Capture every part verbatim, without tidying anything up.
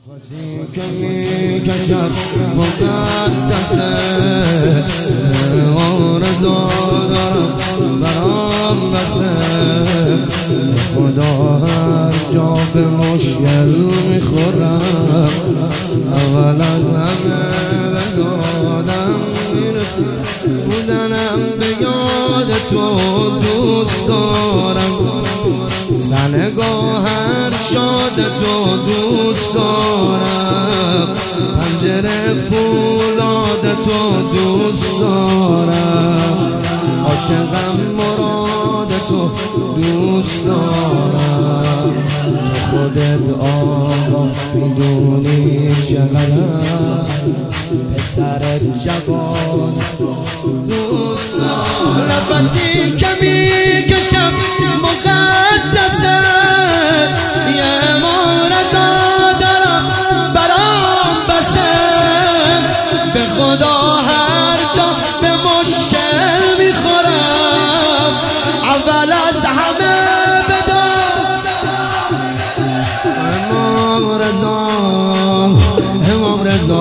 که میکشد مقدسه آرزو دارم برام بسه خدا هر جا به مشکل میخورم اول از همه به دادم میرسم بودنم به یاد تو دوست دارم سنگاه هر شاد تو دوست دارم پنجره فولاد تو دوست دارم عاشقم مراد تو دوست دارم تو خودت آقا میدونی چقدر پسر جوان دوست دارم نفسی که میکشم مقدسه یه مورزا دارم برام بسه به خدا هر جا به مشکل میخورم اول از همه بدم امام رضا امام رضا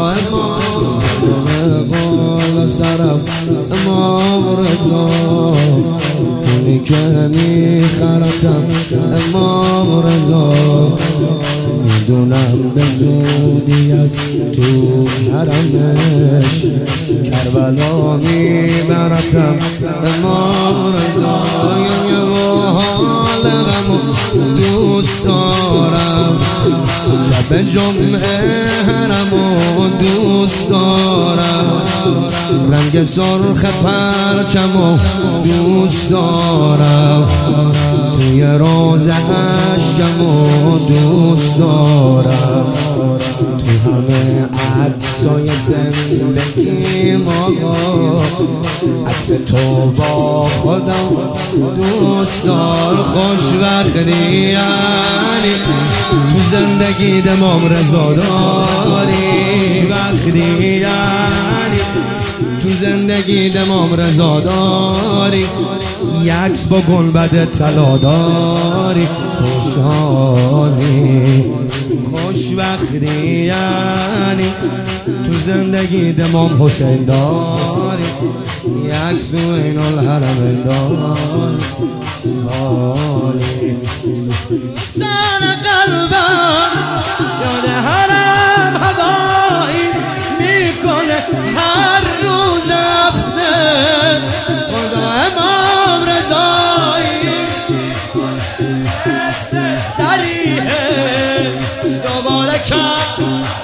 امام سرم امام رضا کنی که میخرتم امام رضا میدونم به زودی از تو حرمش کربلا میبرتم امام رضا یه حال غمو دوست دارم شب جمعه حرمو دوست دارم رنگ سرخ پرچمو دوست دارم توی روز عشقمو دوست دارم تو همه عکسای زندگیم آقا عکس تو با خودم دوست دار خوشبختی یعنی تو زندگی امام رضا داری وقتی یعنی تو زندگی امام رضا داری یک عکس با گنبد طلا داری خوشحالی خوشبختی یعنی تو زندگی امام حسین داری یک عکس تو این الحرم داری حالی زن قلبم یاد حرم هوایی میکنه هر روز هفته خدا امام رضایی سریعه دوباره کرد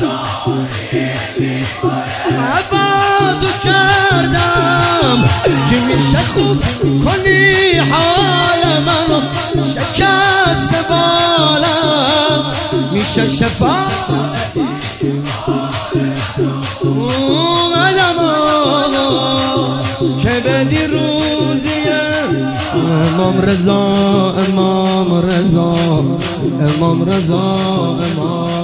محبت تو کردم که میشه خوب کنی حال منو شکست بالم میشه شفا اومدم آقا که بدی روزیه امام رضا امام رضا امام رضا امام